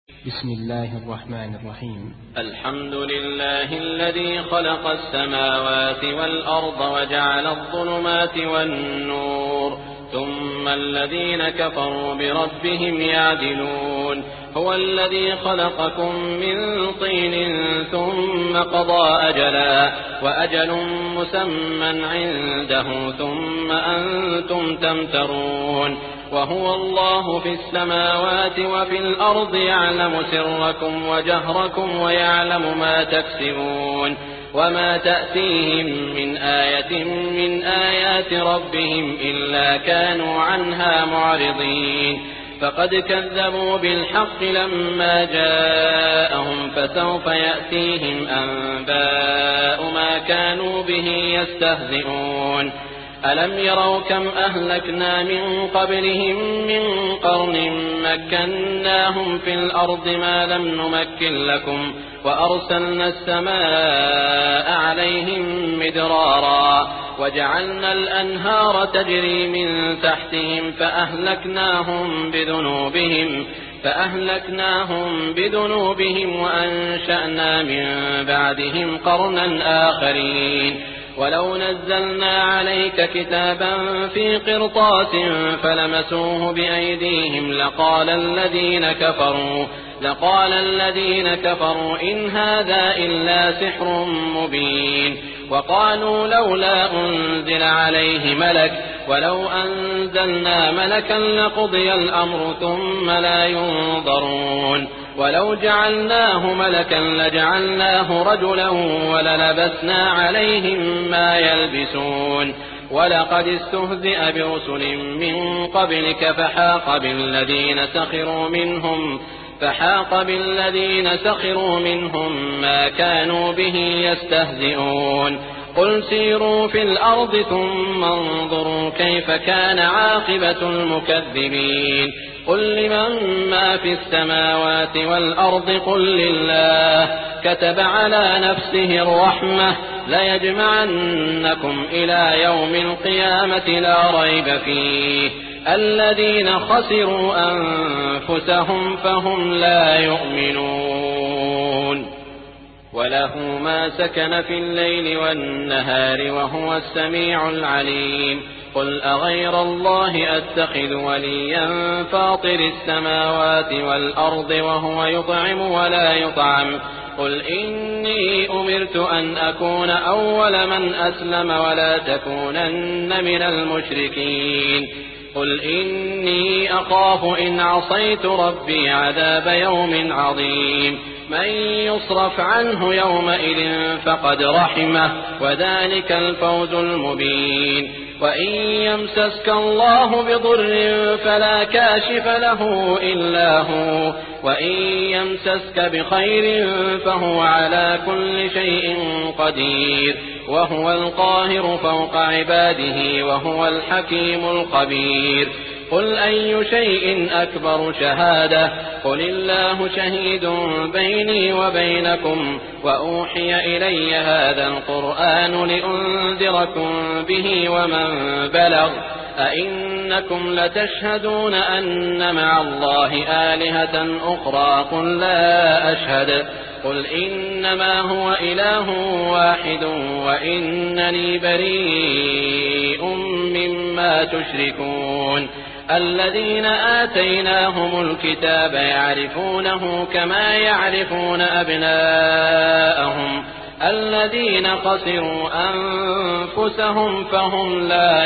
بسم الله الرحمن الرحيم. الحمد لله الذي خلق السماوات والأرض وجعل الظلمات والنور ثم الذين كفروا بربهم يعدلون. هو الذي خلقكم من طين ثم قضى أجلا وأجل مسمى عنده ثم أنتم تمترون. وهو الله في السماوات وفي الأرض يعلم سركم وجهركم ويعلم ما تكسبون. وما تأتيهم من آية من آيات ربهم إلا كانوا عنها معرضين. فقد كذبوا بالحق لما جاءهم فسوف يأتيهم أنباء ما كانوا به يستهزئون. ألم يروا كم أهلكنا من قبلهم من قرن مكناهم في الأرض ما لم نمكن لكم وأرسلنا السماء عليهم مدرارا وجعلنا الأنهار تجري من تحتهم فأهلكناهم بذنوبهم وأنشأنا من بعدهم قرنا آخرين. ولو نزلنا عليك كتابا في قرطاس فلمسوه بأيديهم لقال الذين كفروا إن هذا إلا سحر مبين. وقالوا لولا أنزل عليه ملك ولو أنزلنا ملكا لقضي الأمر ثم لا ينظرون. ولو جعلناه ملكا لجعلناه رجلا وللبسنا عليهم ما يلبسون. ولقد استهزئ برسل من قبلك فحاق بالذين سخروا منهم ما كانوا به يستهزئون. قل سيروا في الأرض ثم انظروا كيف كان عاقبة المكذبين. قل لمن ما في السماوات والأرض قل لله كتب على نفسه الرحمة ليجمعنكم إلى يوم القيامة لا ريب فيه. الذين خسروا أنفسهم فهم لا يؤمنون. وله ما سكن في الليل والنهار وهو السميع العليم. قل أغير الله أتخذ وليا فاطر السماوات والأرض وهو يطعم ولا يطعم. قل إني أمرت أن أكون أول من أسلم ولا تكونن من المشركين. قل إني أخاف إن عصيت ربي عذاب يوم عظيم. من يصرف عنه يومئذ فقد رحمه وذلك الفوز المبين. وإن يمسسك الله بضر فلا كاشف له إلا هو وإن يمسسك بخير فهو على كل شيء قدير. وهو القاهر فوق عباده وهو الحكيم الخبير. قل أي شيء أكبر شهادة قل الله شهيد بيني وبينكم وأوحي إلي هذا القرآن لأنذركم به ومن بلغ. أئنكم لتشهدون أن مع الله آلهة أخرى قل لا أشهد. قل إنما هو إله واحد وإنني بريء مما تشركون. الذين آتيناهم الكتاب يعرفونه كما يعرفون أبناءهم الذين خسروا أنفسهم فهم لا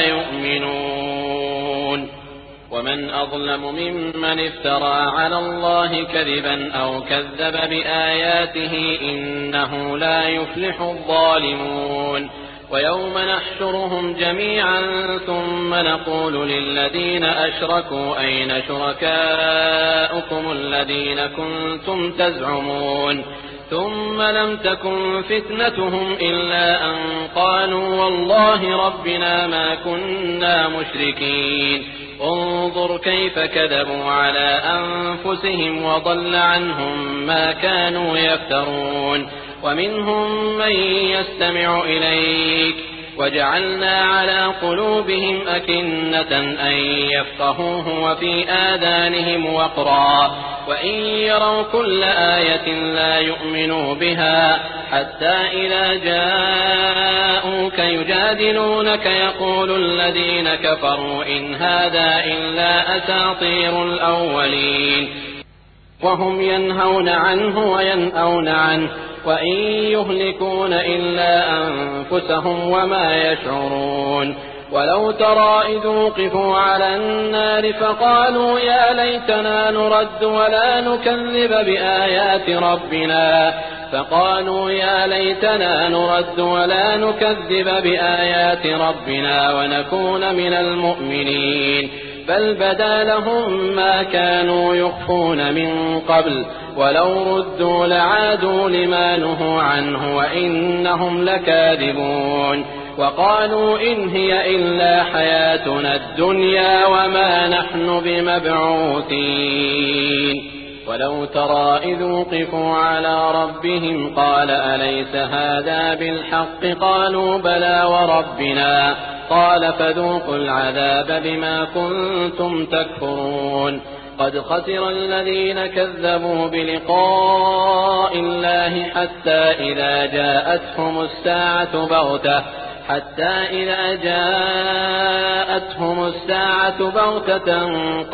يؤمنون. ومن أظلم ممن افترى على الله كذبا أو كذب بآياته إنه لا يفلح الظالمون. ويوم نحشرهم جميعا ثم نقول للذين أشركوا أين شركاؤكم الذين كنتم تزعمون. ثم لم تكن فتنتهم إلا أن قالوا والله ربنا ما كنا مشركين. انظر كيف كذبوا على أنفسهم وضل عنهم ما كانوا يفترون. ومنهم من يستمع إليك وجعلنا على قلوبهم أكنة أن يفقهوه وفي آذانهم وقرا وإن يروا كل آية لا يؤمنوا بها حتى إذا جاءوك يجادلونك يقول الذين كفروا إن هذا إلا أساطير الأولين وهم ينهون عنه وينأون عنه وإن يهلكون إلا أنفسهم وما يشعرون ولو ترى إذ وقفوا على النار فقالوا يا ليتنا نرد ولا نكذب بآيات ربنا ونكون من المؤمنين بل بدا لهم ما كانوا يخفون من قبل ولو ردوا لعادوا لما نهوا عنه وإنهم لكاذبون وقالوا إن هي إلا حياتنا الدنيا وما نحن بمبعوثين ولو ترى إذ وقفوا على ربهم قال أليس هذا بالحق قالوا بلى وربنا قال فذوقوا العذاب بما كنتم تكفرون قد خسر الذين كذبوا بلقاء الله حتى إذا جاءتهم الساعة بغتة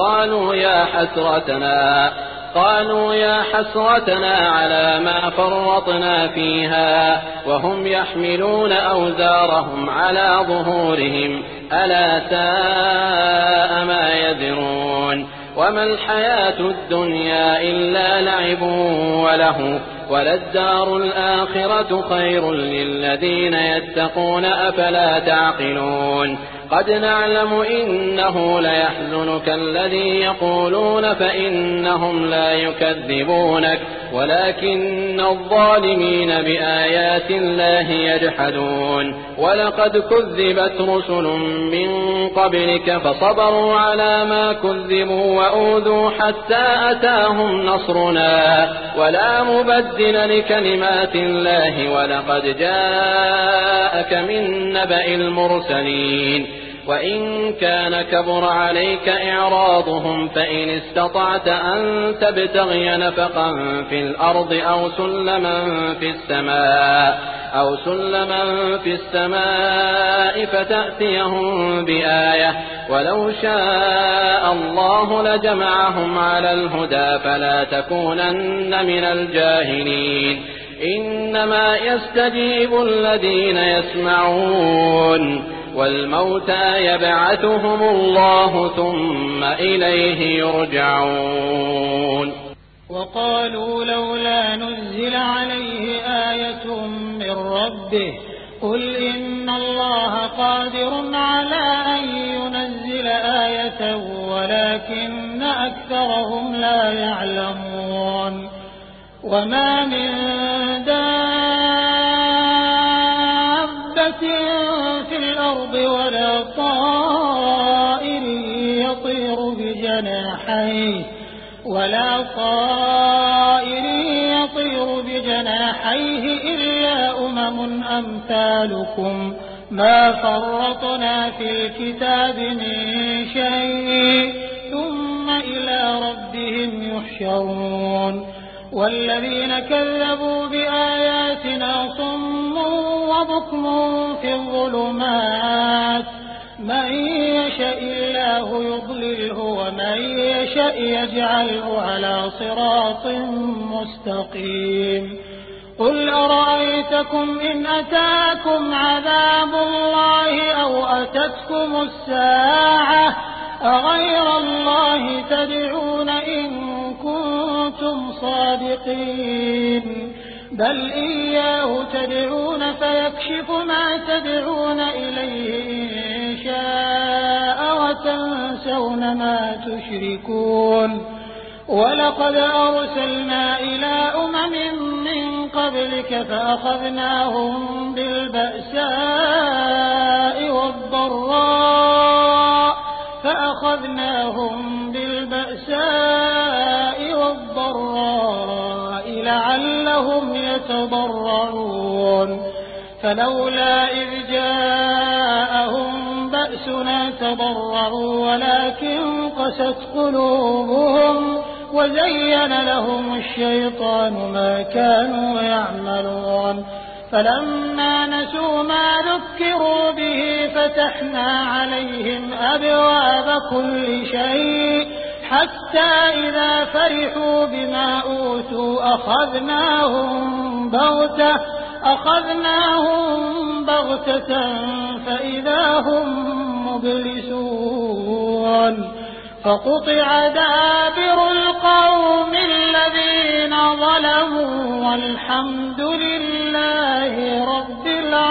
قالوا يا حسرتنا على ما فرطنا فيها وهم يحملون أوزارهم على ظهورهم ألا ساء ما يزرون وما الحياة الدنيا إلا لعب وله وللدار الآخرة خير للذين يتقون أفلا تعقلون قد نعلم إنه ليحزنك الذي يقولون فإنهم لا يكذبونك ولكن الظالمين بآيات الله يجحدون ولقد كذبت رسل من قبلك فصبروا على ما كذبوا وأوذوا حتى أتاهم نصرنا ولا مبدل لكلمات الله ولقد جاءك من نبأ المرسلين وإن كان كبر عليك إعراضهم فإن استطعت أن تبتغي نفقا في الأرض أو سلما في السماء فتأتيهم بآية ولو شاء الله لجمعهم على الهدى فلا تكونن من الجاهلين إنما يستجيب الذين يسمعون والموتى يبعثهم الله ثم إليه يرجعون وقالوا لولا نزل عليه آية من ربه قل إن الله قادر على أن ينزل آية ولكن أكثرهم لا يعلمون وما من دابة في الأرض ولا طائر يطير بجناحيه إلا أمثالكم ما فرطنا في الكتاب من شيء ثم إلى ربهم يحشرون والذين كذبوا بآياتنا صم وبكم في الظلمات من يشاء الله يضلله ومن يشاء يجعله على صراط مستقيم قل أرأيتكم إن أتاكم عذاب الله أو أتتكم الساعة أغير الله تدعون إن كنتم صادقين بل إياه تدعون فيكشف ما تدعون إليه إن شاء وتنسون ما تشركون ولقد أرسلنا إلى من قبلك فأخذناهم بالبأساء والضراء لعلهم يتضرعون فلولا إذ جاءهم بأسنا تضرعوا ولكن قست قلوبهم وزين لهم الشيطان ما كانوا يعملون فلما نسوا ما ذكروا به فتحنا عليهم أبواب كل شيء حتى إذا فرحوا بما أوتوا أخذناهم بغتة فإذا هم مبلسون فقطع دابر القوم الذين ظلموا والحمد لله رب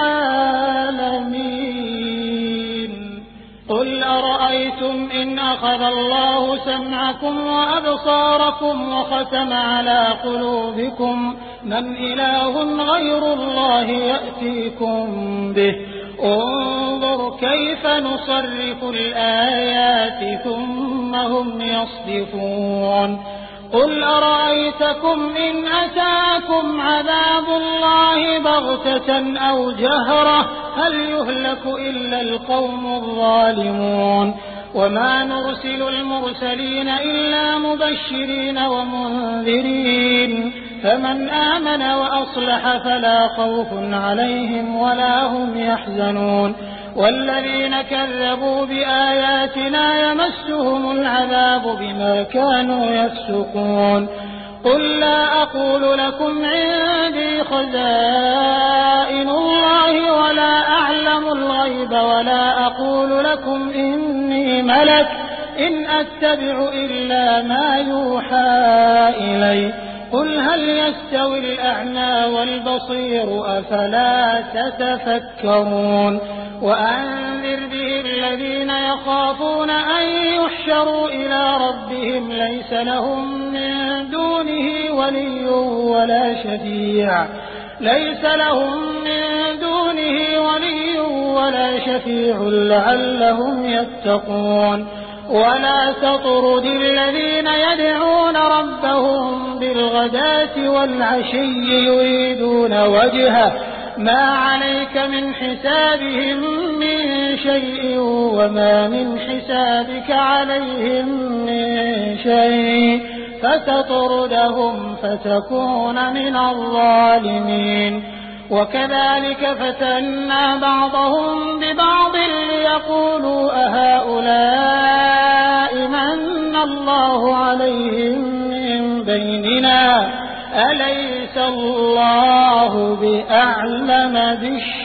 العالمين. قل أرأيتم إن أخذ الله سمعكم وأبصاركم وختم على قلوبكم من إله غير الله يأتيكم به انظر كيف نصرف الآيات ثم هم يصدفون. قل أرأيتكم إن أتاكم عذاب الله بغتة أو جهرة هل يهلك إلا القوم الظالمون. وما نرسل المرسلين إلا مبشرين ومنذرين فمن آمن وأصلح فلا خوف عليهم ولا هم يحزنون. والذين كذبوا بآياتنا يمسهم العذاب بما كانوا يفسقون. قل لا أقول لكم عندي خزائن الله ولا أعلم الغيب ولا أقول لكم إني ملك إن أتبع إلا ما يوحى إلي. قل هل يستوي الأعمى والبصير أفلا تتفكرون. وأنذر به الذين يخافون أن يحشروا إلى ربهم ليس لهم من دونه ولي ولا شفيع لعلهم يتقون. ولا تطرد الذين يدعون ربهم بالغداة والعشي يريدون وجهه ما عليك من حسابهم من شيء وما من حسابك عليهم من شيء فتطردهم فتكون من الظالمين. وكذلك فتنا بعضهم ببعض ليقولوا أهؤلاء من الله عليهم من بيننا أليس الله بأعلم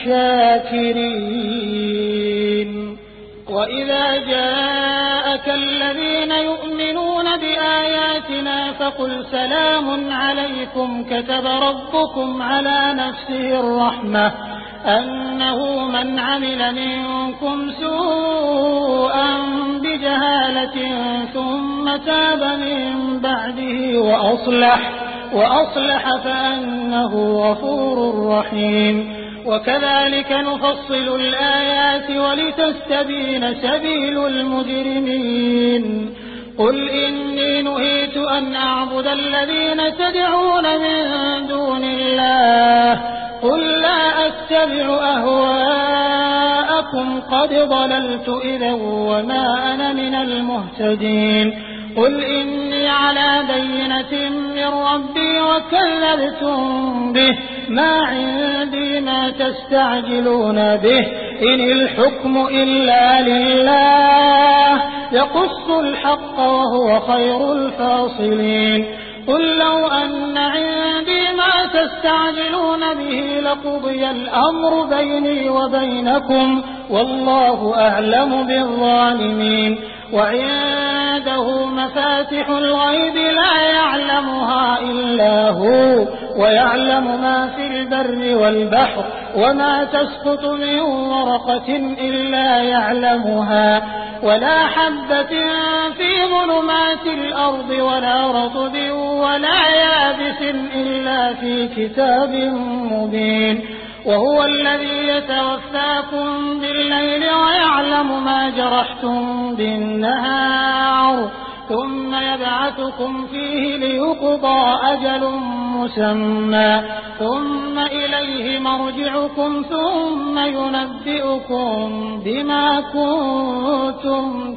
بالشاكرين. وإذا جاءك الذين يؤمنون بآياتنا فقل سلام عليكم كتب ربكم على نفسه الرحمة أنه من عمل منكم سوءا بجهالة ثم تاب من بعده وأصلح فأنه غفور رحيم. وكذلك نفصل الآيات ولتستبين سبيل المجرمين. قل إني نهيت أن أعبد الذين تدعون من دون الله قل لا أتبع أهواءكم قد ضللت إذا وما أنا من المهتدين. قل إني على بينة من ربي وكذبتم به ما عندي ما تستعجلون به إن الحكم إلا لله يقص الحق وهو خير الفاصلين. قل لو أن عندي ما تستعجلون به لقضي الأمر بيني وبينكم والله أعلم بالظالمين. وعنده مفاتح الغيب لا يعلمها إلا هو ويعلم ما في البر والبحر وما تسقط من ورقة إلا يعلمها ولا حبة في ظلمات الأرض ولا رطب ولا يابس إلا في كتاب مبين. وهو الذي يتوفاكم بالليل ويعلم ما جرحتم بالنهار ثم يبعثكم فيه ليقضى أجل مسمى ثم إليه مرجعكم ثم ينبئكم بما كنتم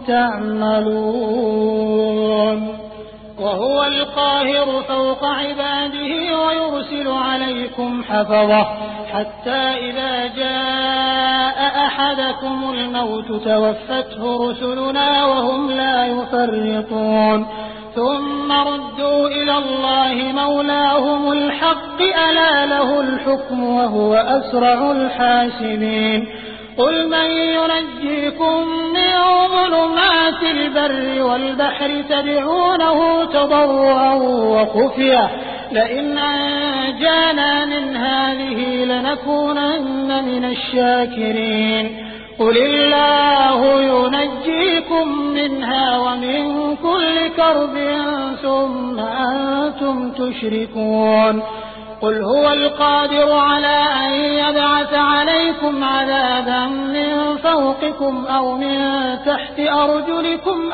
تعملون وهو القاهر فوق عباده ويرسل عليكم حفظه حتى إذا جاء أحدكم الموت توفته رسلنا وهم لا يفرطون ثم ردوا إلى الله مولاهم الحق ألا له الحكم وهو أسرع الحاسبين قل من ينجيكم من ظلمات البر والبحر تدعونه تضرعا وخفية لئن أنجانا من هذه لنكونن من الشاكرين قل الله ينجيكم منها ومن كل كرب ثم أنتم تشركون قل هو القادر على أن يبعث عليكم عذابا من فوقكم أو من تحت أرجلكم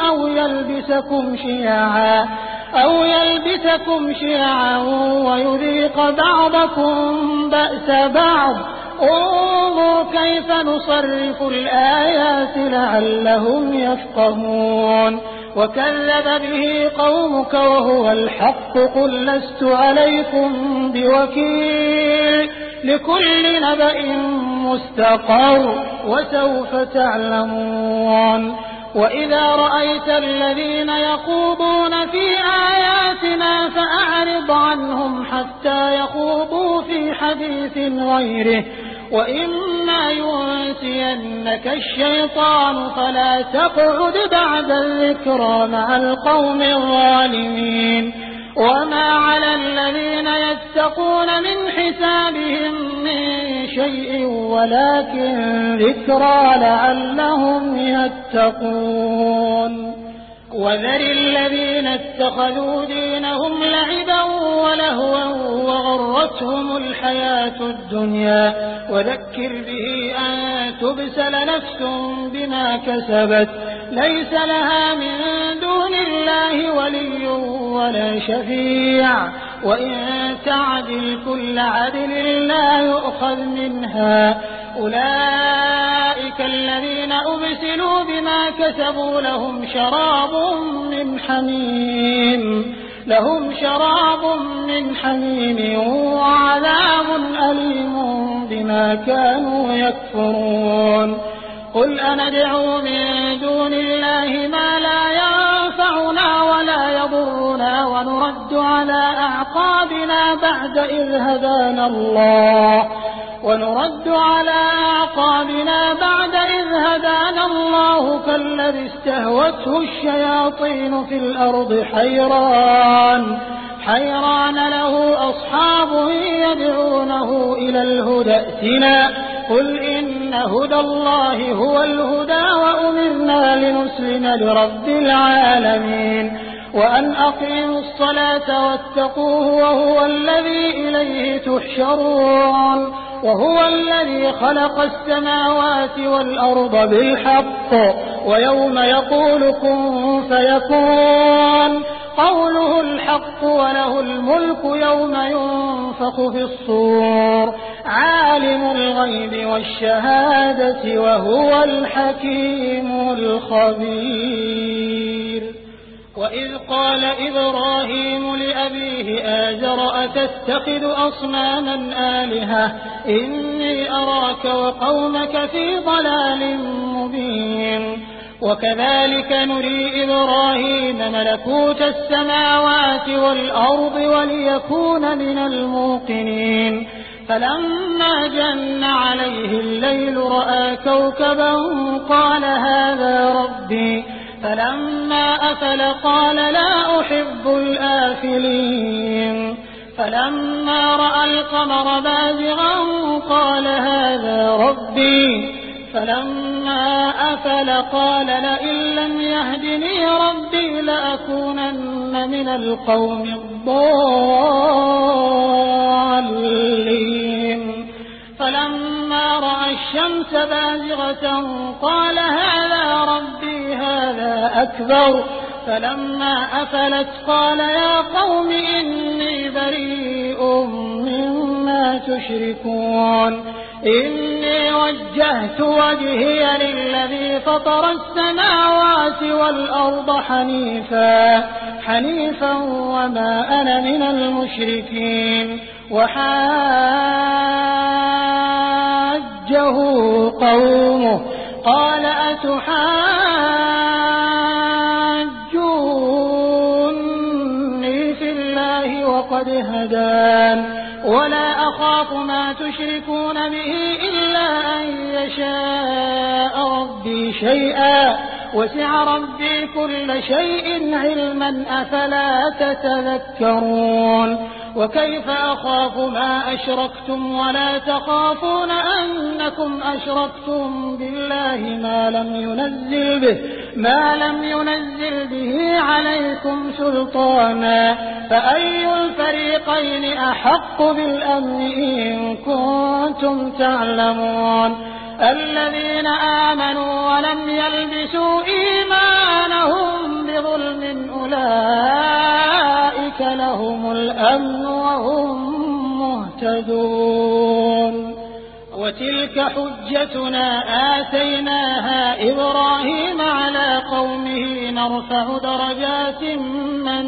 أو يلبسكم شيعا ويذيق بعضكم بأس بعض انظر كيف نصرف الآيات لعلهم يفقهون وكذب به قومك وهو الحق قل لست عليكم بوكيل لكل نبأ مستقر وسوف تعلمون وإذا رأيت الذين يخوضون في آياتنا فأعرض عنهم حتى يخوضوا في حديث غيره وإما ينسينك الشيطان فلا تقعد بعد الذكرى مع القوم الظالمين وما على الذين يتقون من حسابهم من شيء ولكن ذكرى لعلهم يتقون وذر الذين اتخذوا دينهم لعبا ولهوا وغرتهم الحياة الدنيا وذكر به أن تبسل نفس بما كسبت ليس لها من دون الله ولي ولا شفيع وإن تعدل كل عدل لا يؤخذ منها أولئك الذين أبسلوا بما كسبوا لهم شراب من حميم وعذاب أليم بما كانوا يكفرون قل أندعو من دون الله ما لا ينفعنا ولا يضرنا ونرد على أعقابنا بعد إذ هدانا الله كالذي استهوته الشياطين في الأرض حيران له أصحاب يدعونه إلى الهدى ائتنا قل إن هدى الله هو الهدى وأمرنا لنسلم لرب العالمين وأن أقيموا الصلاة واتقوه وهو الذي إليه تحشرون وهو الذي خلق السماوات والأرض بالحق ويوم يقول كن فيكون قوله الحق وله الملك يوم ينفخ في الصور عالم الغيب والشهادة وهو الحكيم الخبير وإذ قال إبراهيم لأبيه آزر أتتخذ أصناما آلهة إني أراك وقومك في ضلال مبين وكذلك نري إبراهيم ملكوت السماوات والأرض وليكون من الموقنين فلما جن عليه الليل رأى كوكبا قال هذا ربي فلما أفل قال لا أحب الآفلين فلما رأى القمر بازغا قال هذا ربي فلما أفل قال لئن لم يهدني ربي لأكونن من القوم الضالين فلما رأى الشمس بازغة قال هذا ربي هذا أكبر فلما أفلت قال يا قوم إني بريء شيء مما تشركون إني وجهت وجهي للذي فطر السماوات والأرض حنيفا وما أنا من المشركين وحاجه قومه قال أتحاجوني في الله وقد هدان ولا أخاف ما تشركون به إلا أن يشاء ربي شيئا وسع ربي كل شيء علما أفلا تتذكرون وكيف أخاف ما أشركتم ولا تخافون أنكم أشركتم بالله ما لم ينزل به عليكم سلطانا فأي الفريقين أحق بالأمن إن كنتم تعلمون الذين آمنوا ولم يلبسوا إيمانهم بظلم أولئك لهم الأمن وهم مهتدون وتلك حجتنا آتيناها إبراهيم على قومه نرفع درجات من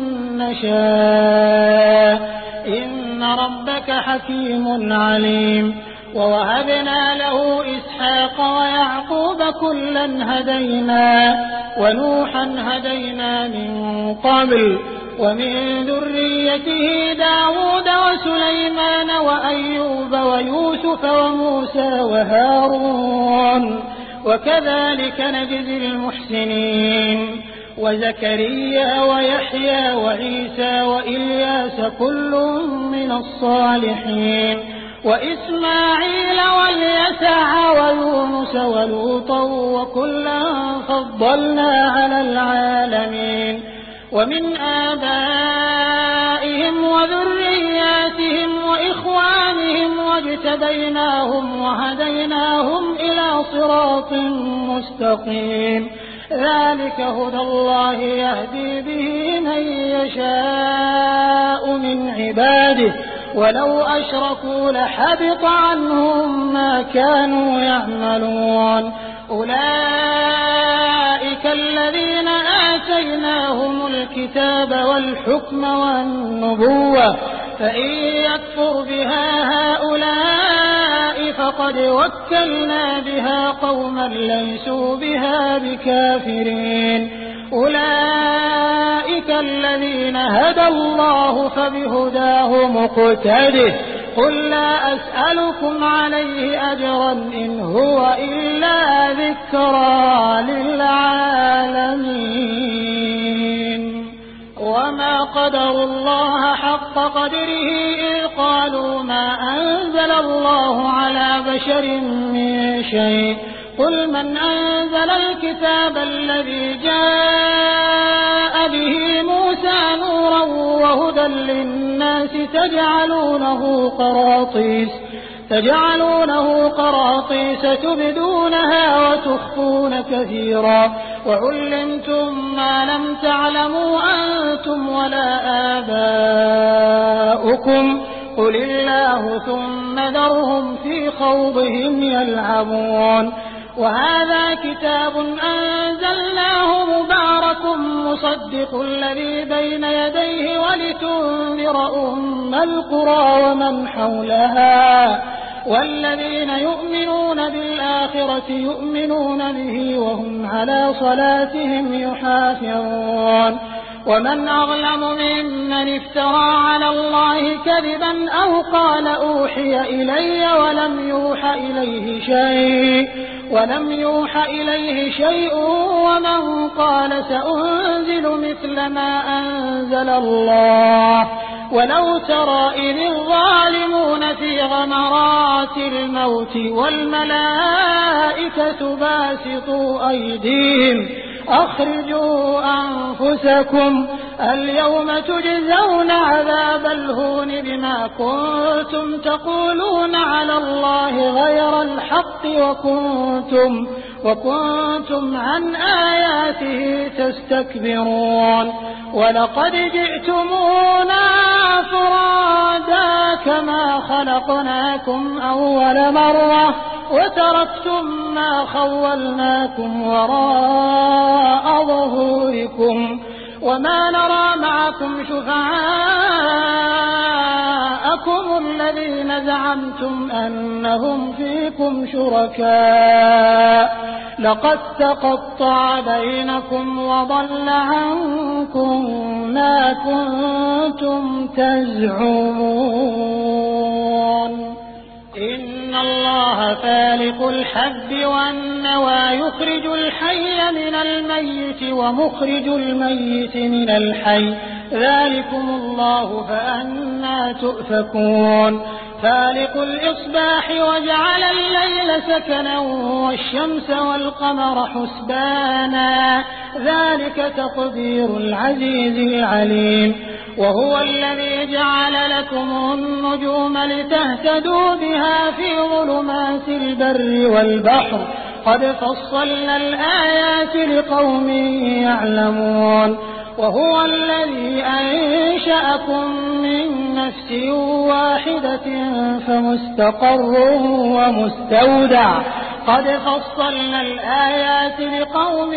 نشاء إن ربك حكيم عليم ووهبنا له إسحاق ويعقوب كلا هدينا ونوحا هدينا من قبل ومن ذريته داود وسليمان وأيوب ويوسف وموسى وهارون وكذلك نجزي المحسنين وزكريا ويحيى وعيسى وإلياس كل من الصالحين وإسماعيل واليسع ويونس ولوطا وكلا فضلنا على العالمين ومن آبائهم وذرياتهم وإخوانهم واجتبيناهم وهديناهم إلى صراط مستقيم ذلك هدى الله يهدي به من يشاء من عباده ولو أشركوا لحبط عنهم ما كانوا يعملون أولئك الذين آتيناهم الكتاب والحكم والنبوة فإن يكفر بها هؤلاء فقد وكلنا بها قوما ليسوا بها بكافرين أولئك الذين هدى الله فبهداه مقتده قل لا أسألكم عليه أجرا إن هو إلا ذكرى للعالمين وما قدروا الله حق قدره إذ قالوا ما أنزل الله على بشر من شيء قل من أنزل الكتاب الذي جاء به موسى نورا وهدى للناس تجعلونه قراطيس تبدونها وتخفون كثيرا وعلمتم ما لم تعلموا أنتم ولا آباؤكم قل الله ثم ذرهم في خوضهم يلعبون وهذا كتاب أنزلناه مبارك مصدق الذي بين يديه ولتنذر أم القرى ومن حولها والذين يؤمنون بالآخرة يؤمنون به وهم على صلاتهم يحافظون ومن أظلم ممن افترى على الله كذبا أو قال أوحي إلي ولم يوح إليه شيء ومن قال سأنزل مثل ما أنزل الله ولو ترى إذ الظالمون في غمرات الموت والملائكة باسطوا أيديهم أخرجوا أنفسكم اليوم تجزون عذاب الهون بما كنتم تقولون على الله غير الحق وكنتم عن آياته تستكبرون ولقد جئتمونا فرادا كما خلقناكم أول مرة وتركتم ما خولناكم وراء ظهوركم وما نرى معكم شفعاءكم الذين زعمتم أنهم فيكم شركاء لقد تقطع بينكم وضل عنكم ما كنتم تزعمون إن الله فالق الحب والنوى يخرج الحي من الميت ومخرج الميت من الحي ذلكم الله فأنى تؤفكون فالق الإصباح وجعل الليل سكنا والشمس والقمر حسبانا ذلك تقدير العزيز العليم وهو الذي جعل لكم النجوم لتهتدوا بها في ظلمات البر والبحر قد فصلنا الآيات لقوم يعلمون وهو الذي أنشأكم من نفس واحدة فمستقر ومستودع قد فصلنا الآيات لقوم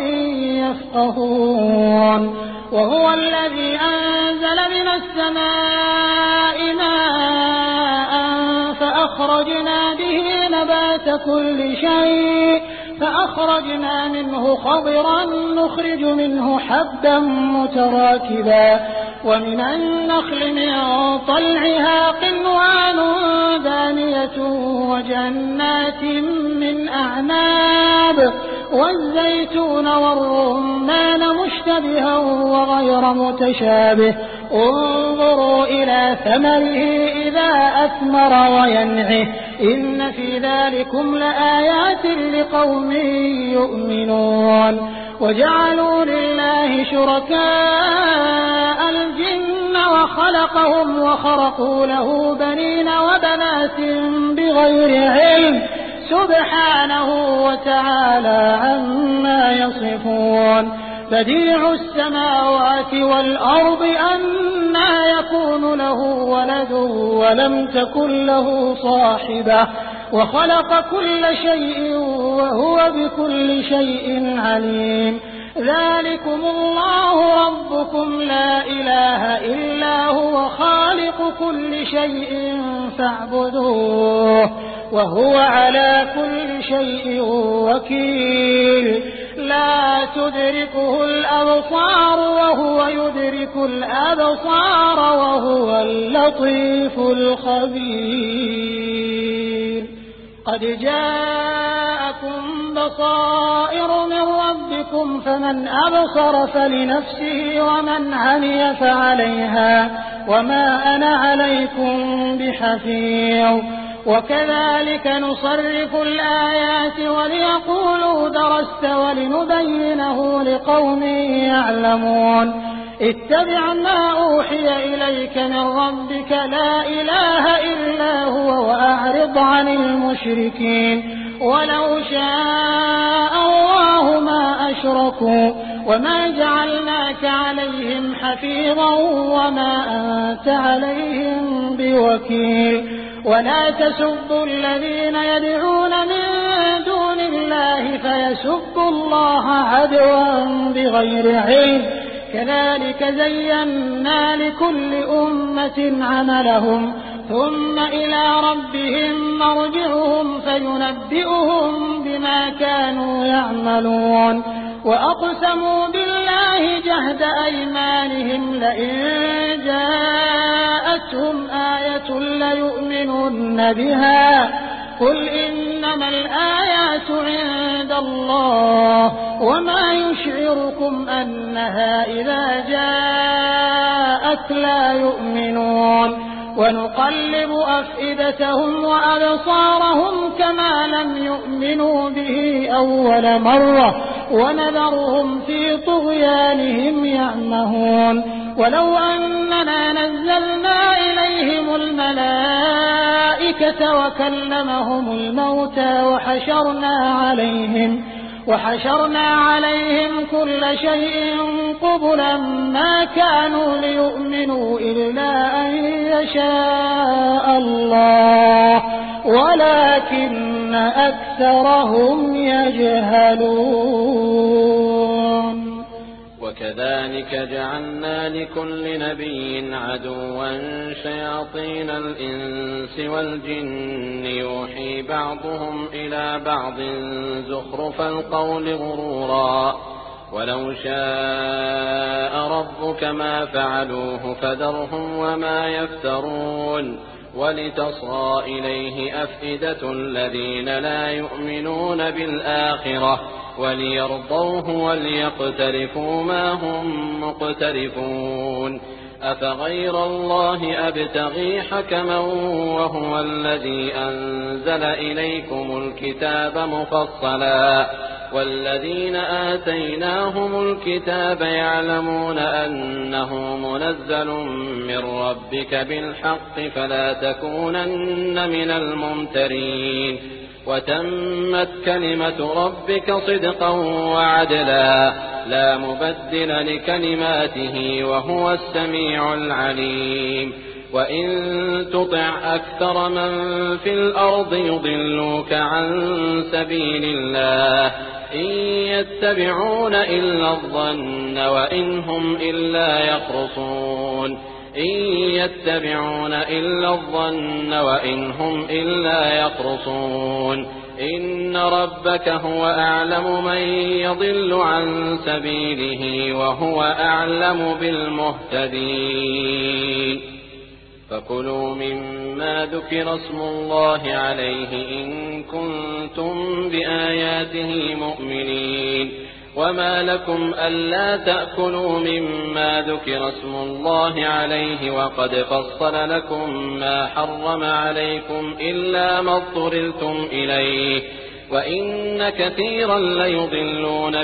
يفقهون وهو الذي أنزل من السماء ماء فأخرجنا به نبات كل شيء فأخرجنا منه خضرا نخرج منه حبا متراكبا ومن النخل من طلعها قنوان دانية وجنات من أعناب والزيتون والرمان مشتبها وغير متشابه انظروا إلى ثمره إذا أثمر وينعه إن في ذلكم لآيات لقوم يؤمنون وجعلوا لله شركاء الجن وخلقهم وخرقوا له بنين وبنات بغير علم سبحانه وتعالى عما يصفون بديع السماوات والأرض أنى يكون له ولد ولم تكن له صاحبة وخلق كل شيء وهو بكل شيء عليم ذلكم الله ربكم لا إله إلا هو خالق كل شيء فاعبدوه وهو على كل شيء وكيل لا تدركه الأبصار وهو يدرك الأبصار وهو اللطيف الخبير قد جاءكم بصائر من ربكم فمن أبصر فلنفسه ومن عمي فعليها وما أنا عليكم بحفيظ وكذلك نصرف الآيات وليقولوا درست ولنبينه لقوم يعلمون اتبع ما أوحي إليك من ربك لا إله إلا هو وأعرض عن المشركين ولو شاء الله ما أشركوا وما جعلناك عليهم حفيظا وما أنت عليهم بوكيل ولا تسبوا الذين يدعون من دون الله فيسبوا الله عدوا بغير علم كذلك زينا لكل أمة عملهم ثم إلى ربهم مرجعهم فينبئهم بما كانوا يعملون وأقسموا بالله جهد أيمانهم لئن جاءتهم آية ليؤمنن بها قل إنما الآيات عند الله وما يشعركم أنها إذا جاءت لا يؤمنون ونقلب أفئدتهم وأبصارهم كما لم يؤمنوا به أول مرة ونذرهم في طغيانهم يعمهون ولو أننا نزلنا إليهم الملائكة وكلمهم الموتى وحشرنا عليهم كل شيء قبلا ما كانوا ليؤمنوا إلا أن يشاء الله ولكن أكثرهم يجهلون. وكذلك جعلنا لكل نبي عدوا شياطين الإنس والجن يوحي بعضهم إلى بعض زخرف القول غرورا ولو شاء ربك ما فعلوه فذرهم وما يفترون ولتصغى إليه أفئدة الذين لا يؤمنون بالآخرة وليرضوه وليقترفوا ما هم مقترفون أفغير الله أبتغي حكما وهو الذي أنزل إليكم الكتاب مفصلا والذين آتيناهم الكتاب يعلمون أنه منزل من ربك بالحق فلا تكونن من الممترين وتمت كلمة ربك صدقا وعدلا لا مبدل لكلماته وهو السميع العليم وإن تطع أكثر من في الأرض يضلوك عن سبيل الله إن يتبعون إلا الظن وإن هم إلا يخرصون إن يتبعون إلا الظن وإن هم إلا يخرصون إن ربك هو أعلم من يضل عن سبيله وهو أعلم بالمهتدين فكلوا مما ذكر اسم الله عليه إن كنتم بآياته مؤمنين وما لكم ألا تأكلوا مما ذكر اسم الله عليه وقد فصل لكم ما حرم عليكم إلا ما اضطررتم إليه وإن كثيرا ليضلون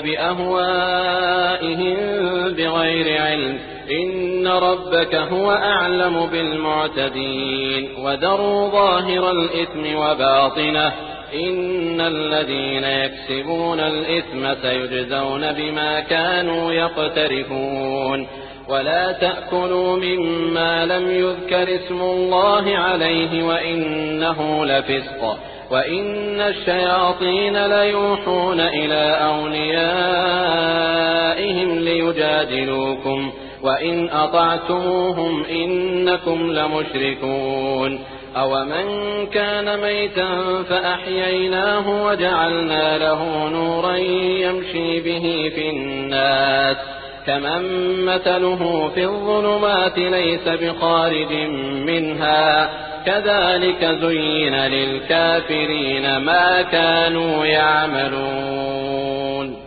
بأهوائهم بغير علم إن ربك هو أعلم بالمعتدين وذروا ظاهر الإثم وباطنه إن الذين يكسبون الإثم سيجزون بما كانوا يقترفون ولا تأكلوا مما لم يذكر اسم الله عليه وإنه لفسق وإن الشياطين ليوحون إلى أوليائهم ليجادلوكم وإن أطعتموهم إنكم لمشركون أومن كان ميتا فأحييناه وجعلنا له نورا يمشي به في الناس كمن مثله في الظلمات ليس بخارج منها كذلك زين للكافرين ما كانوا يعملون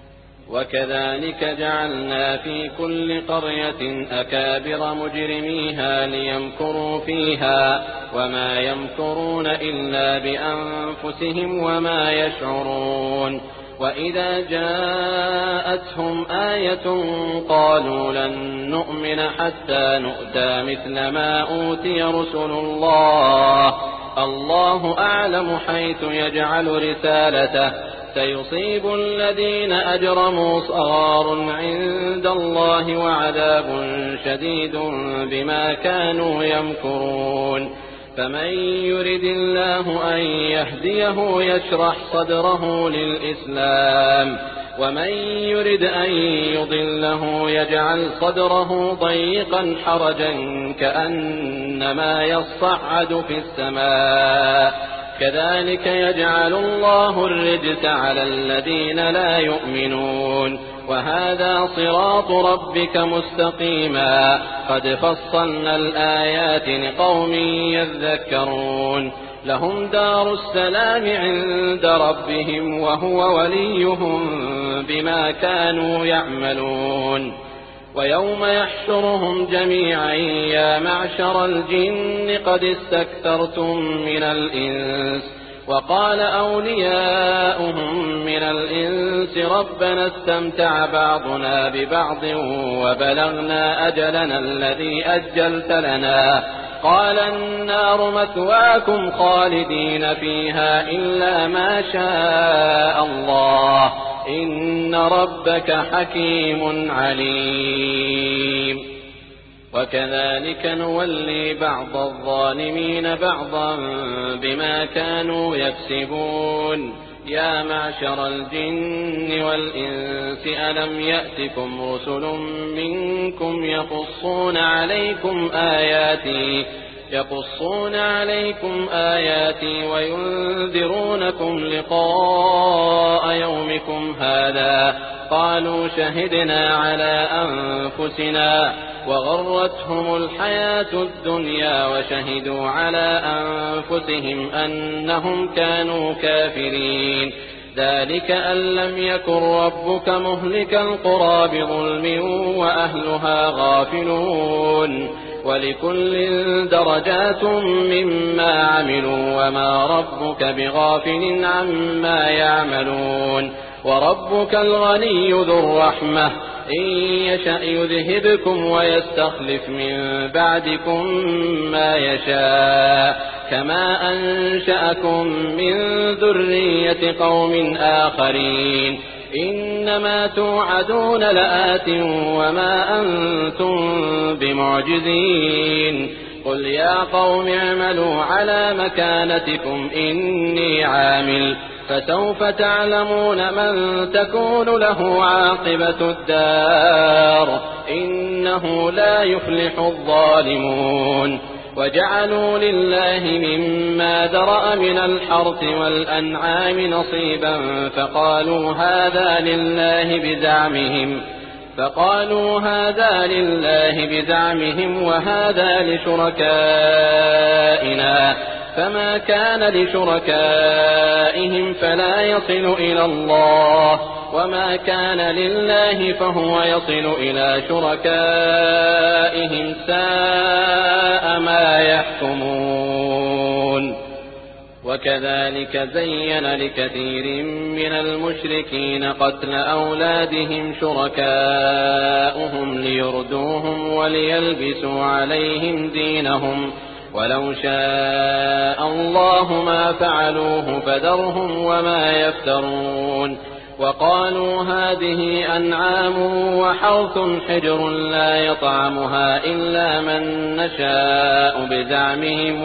وكذلك جعلنا في كل قرية أكابر مجرميها ليمكروا فيها وما يمكرون إلا بأنفسهم وما يشعرون وإذا جاءتهم آية قالوا لن نؤمن حتى نؤتى مثل ما أوتي رسل الله الله أعلم حيث يجعل رسالته سيصيب الذين أجرموا صغار عند الله وعذاب شديد بما كانوا يمكرون فمن يرد الله أن يهديه يشرح صدره للإسلام ومن يرد أن يضله يجعل صدره ضيقا حرجا كأنما يصعد في السماء كذلك يجعل الله الرجس على الذين لا يؤمنون وهذا صراط ربك مستقيما قد فصلنا الآيات لقوم يذكرون لهم دار السلام عند ربهم وهو وليهم بما كانوا يعملون ويوم يحشرهم جميعا يا معشر الجن قد استكثرتم من الإنس وقال أولياؤهم من الإنس ربنا استمتع بعضنا ببعض وبلغنا أجلنا الذي أجلت لنا قال النار مثواكم خالدين فيها إلا ما شاء الله إن ربك حكيم عليم. وكذلك نولي بعض الظالمين بعضا بما كانوا يكسبون. يا معشر الجن والإنس ألم يأتكم رسل منكم يقصون عليكم آياتي وينذرونكم لقاء يومكم هذا قالوا شهدنا على أنفسنا وغرتهم الحياة الدنيا وشهدوا على أنفسهم أنهم كانوا كافرين. ذلك أن لم يكن ربك مهلك القرى بظلم وأهلها غافلون. ولكل درجات مما عملوا وما ربك بغافل عما يعملون. وربك الغني ذو الرحمة إن يشأ يذهبكم ويستخلف من بعدكم ما يشاء كما أنشأكم من ذرية قوم آخرين. إنما توعدون لآت وما أنتم بمعجزين. قل يا قوم اعملوا على مكانتكم إني عامل فسوف تعلمون من تكون له عاقبة الدار إنه لا يفلح الظالمون. وجعلوا لله مما ذرأ من الحرث والأنعام نصيبا فقالوا هذا لله بزعمهم وهذا لشركائنا فما كان لشركائهم فلا يصل إلى الله وما كان لله فهو يصل إلى شركائهم ساء ما يحكمون. وكذلك زين لكثير من المشركين قتل أولادهم شركاؤهم ليردوهم وليلبسوا عليهم دينهم ولو شاء الله ما فعلوه فذرهم وما يفترون. وقالوا هذه أنعام وحرث حجر لا يطعمها إلا من نشاء بزعمهم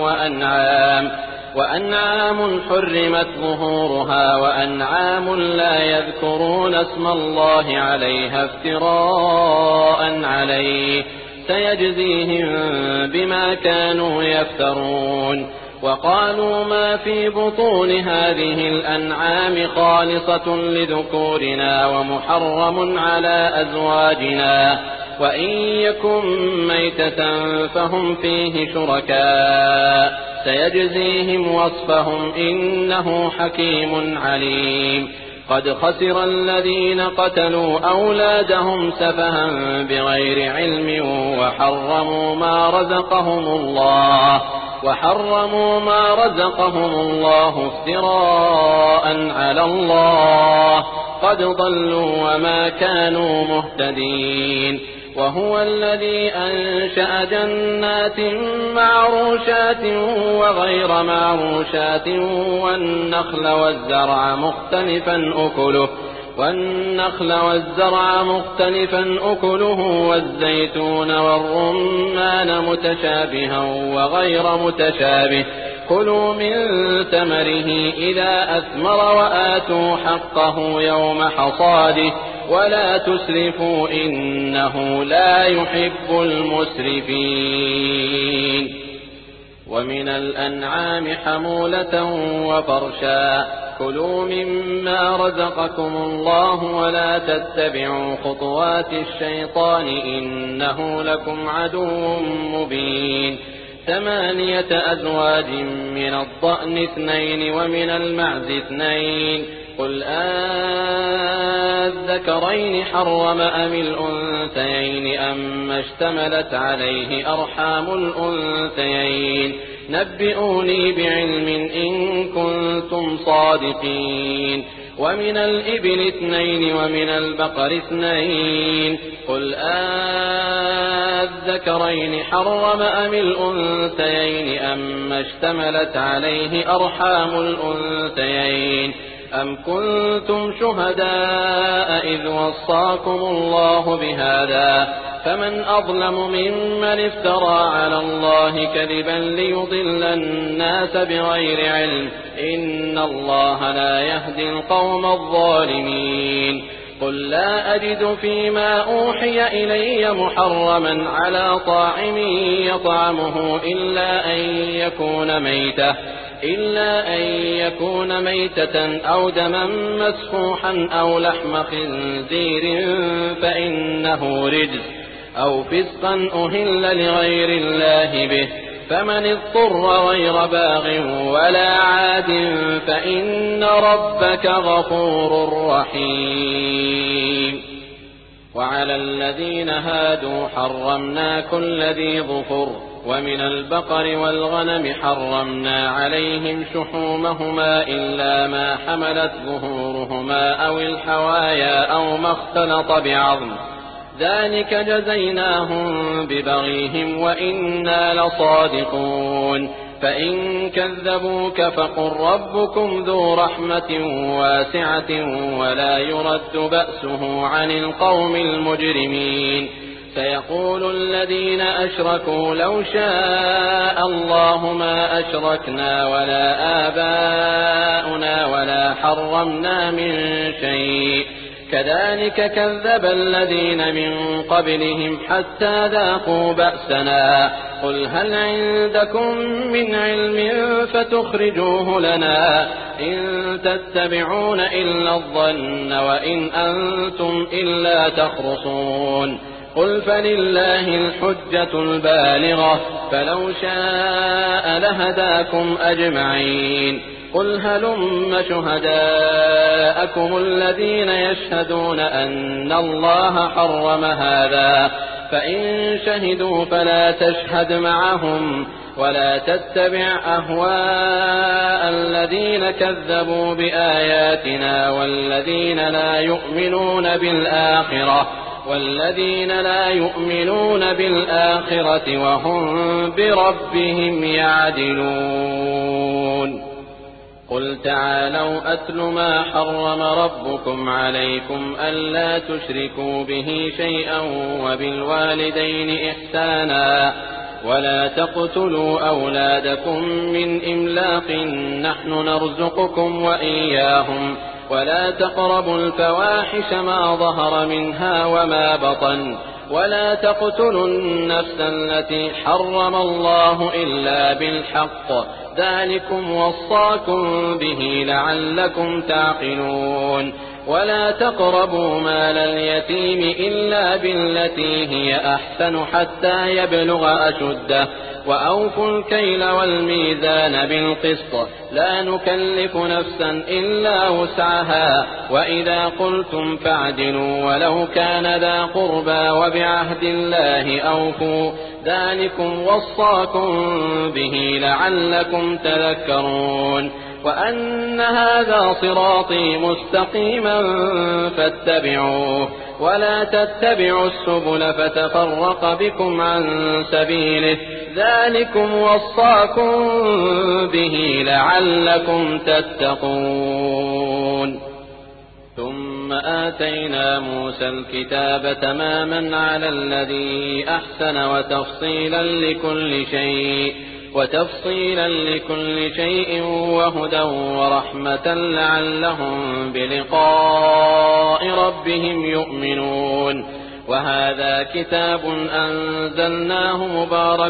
وأنعام حرمت ظهورها وأنعام لا يذكرون اسم الله عليها افتراء عليه سيجزيهم بما كانوا يفترون. وقالوا ما في بطون هذه الأنعام خالصة لذكورنا ومحرم على أزواجنا وإن يكن ميتة فهم فيه شركاء سيجزيهم وصفهم إنه حكيم عليم. قد خسر الذين قتلوا أولادهم سفها بغير علم وحرموا ما رزقهم الله افتراء على الله قد ضلوا وما كانوا مهتدين. وهو الذي أنشأ جنات معروشات وغير معروشات والنخل والزرع مختلفا أكله والزيتون والرمان متشابها وغير متشابه كلوا من ثمره إذا أثمر وآتوا حقه يوم حصاده ولا تسرفوا إنه لا يحب المسرفين. ومن الأنعام حمولة وفرشا كلوا مما رزقكم الله ولا تتبعوا خطوات الشيطان إنه لكم عدو مبين. 8 أزواج من الضأن 2 ومن المعز 2 قل الذكرين حرم أم الأنثيين أما اشتملت عليه أرحام الأنثيين نبئوني بعلم إن كنتم صادقين. ومن الإبل 2 ومن البقر 2 قل الذكرين حرم أم الأنثيين أما اشتملت عليه أرحام الأنثيين أم كنتم شهداء إذ وصاكم الله بهذا فمن أظلم ممن افترى على الله كذبا ليضل الناس بغير علم إن الله لا يهدي القوم الظالمين قل لا أجد فيما أوحي إلي محرما على طاعم يطعمه إلا أن يكون ميتة أو دما مسفوحا أو لحم خنزير فإنه رجس أو فسقا أهل لغير الله به فمن اضطر غير باغ ولا عاد فإن ربك غفور رحيم وعلى الذين هادوا حرمنا كل ذي ظفر ومن البقر والغنم حرمنا عليهم شحومهما إلا ما حملت ظهورهما أو الحوايا أو ما اختلط بعظم ذلك جزيناهم ببغيهم وإنا لصادقون فإن كذبوك فقل ربكم ذو رحمة واسعة ولا يرد بأسه عن القوم المجرمين سيقول الذين أشركوا لو شاء الله ما أشركنا ولا آباؤنا ولا حرمنا من شيء كذلك كذب الذين من قبلهم حتى ذاقوا بأسنا قل هل عندكم من علم فتخرجوه لنا إن تتبعون إلا الظن وإن أنتم إلا تخرصون قل فلله الحجة البالغة فلو شاء لهداكم أجمعين قل هلم شهداءكم الذين يشهدون أن الله حرم هذا فإن شهدوا فلا تشهد معهم ولا تتبع أهواء الذين كذبوا بآياتنا والذين لا يؤمنون بالآخرة وهم بربهم يعدلون قل تعالوا أتل ما حرم ربكم عليكم ألا تشركوا به شيئا وبالوالدين إحسانا ولا تقتلوا أولادكم من إملاق نحن نرزقكم وإياهم ولا تقربوا الفواحش ما ظهر منها وما بطن ولا تقتلوا النفس التي حرم الله إلا بالحق ذلكم وصاكم به لعلكم تعقلون ولا تقربوا مال اليتيم إلا بالتي هي أحسن حتى يبلغ أشده وأوفوا الكيل والميزان بالقسط لا نكلف نفسا إلا وسعها وإذا قلتم فاعدلوا ولو كان ذا قربى وبعهد الله أوفوا ذلكم وصاكم به لعلكم تذكرون وأن هذا صراطي مستقيما فاتبعوه ولا تتبعوا السبل فتفرق بكم عن سبيله ذلكم وصاكم به لعلكم تتقون ثم آتينا موسى الكتاب تماما على الذي أحسن وتفصيلا لكل شيء وهدى ورحمة لعلهم بلقاء ربهم يؤمنون وهذا كتاب أنزلناه مبارك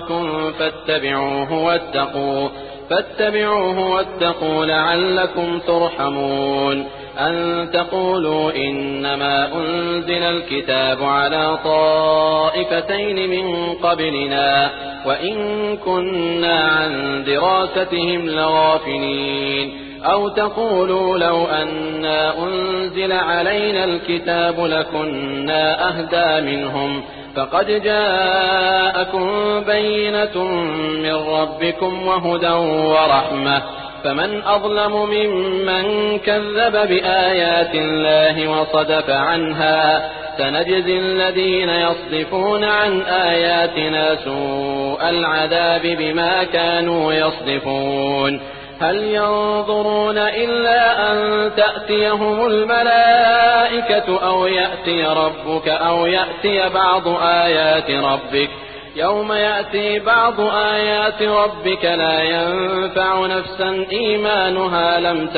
فاتبعوه واتقوا لعلكم ترحمون أن تقولوا إنما أنزل الكتاب على طائفتين من قبلنا وإن كنا عن دراستهم لغافلين أو تقولوا لو أنا أنزل علينا الكتاب لكنا أهدى منهم فقد جاءكم بينة من ربكم وهدى ورحمة فمن أظلم ممن كذب بآيات الله وصدف عنها سنجزي الذين يصدفون عن آياتنا سوء العذاب بما كانوا يصدفون هل ينظرون إلا أن تأتيهم الملائكة أو يأتي ربك أو يأتي بعض آيات ربك يوم يأتي بعض آيات ربك لا ينفع نفسا إيمانها لم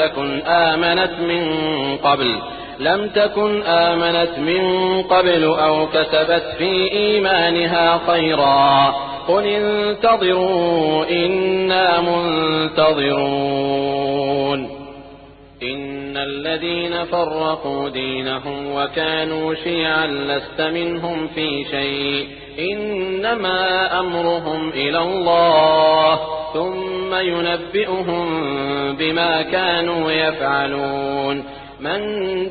تكن آمنت من قبل أو كسبت في إيمانها خيرا قل انتظروا إنا منتظرون إن الذين فرقوا دينهم وكانوا شيعا لست منهم في شيء إنما أمرهم إلى الله ثم ينبئهم بما كانوا يفعلون من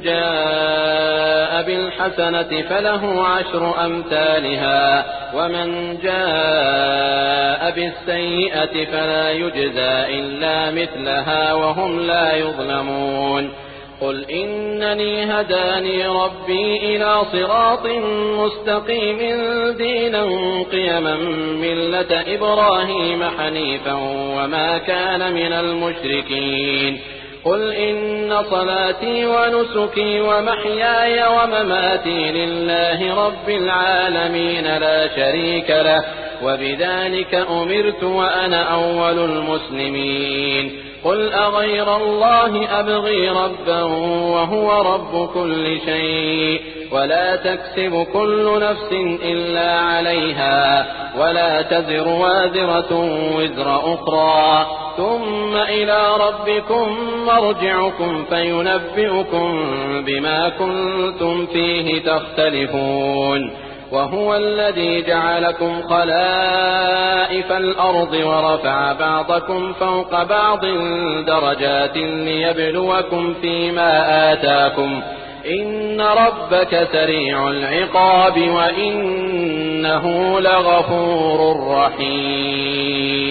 جاء بالحسنة فله 10 أمثالها ومن جاء بالسيئة فلا يجزى إلا مثلها وهم لا يظلمون قل إنني هداني ربي إلى صراط مستقيم دينا قيما ملة إبراهيم حنيفا وما كان من المشركين قل إن صلاتي ونسكي ومحياي ومماتي لله رب العالمين لا شريك له وبذلك أمرت وأنا أول المسلمين قل أغير الله أبغي ربا وهو رب كل شيء ولا تكسب كل نفس إلا عليها ولا تزر وازرة وزر أخرى ثم إلى ربكم مرجعكم فينبئكم بما كنتم فيه تختلفون وهو الذي جعلكم خلائف الأرض ورفع بعضكم فوق بعض درجات ليبلوكم فيما آتاكم إن ربك سريع العقاب وإنه لغفور رحيم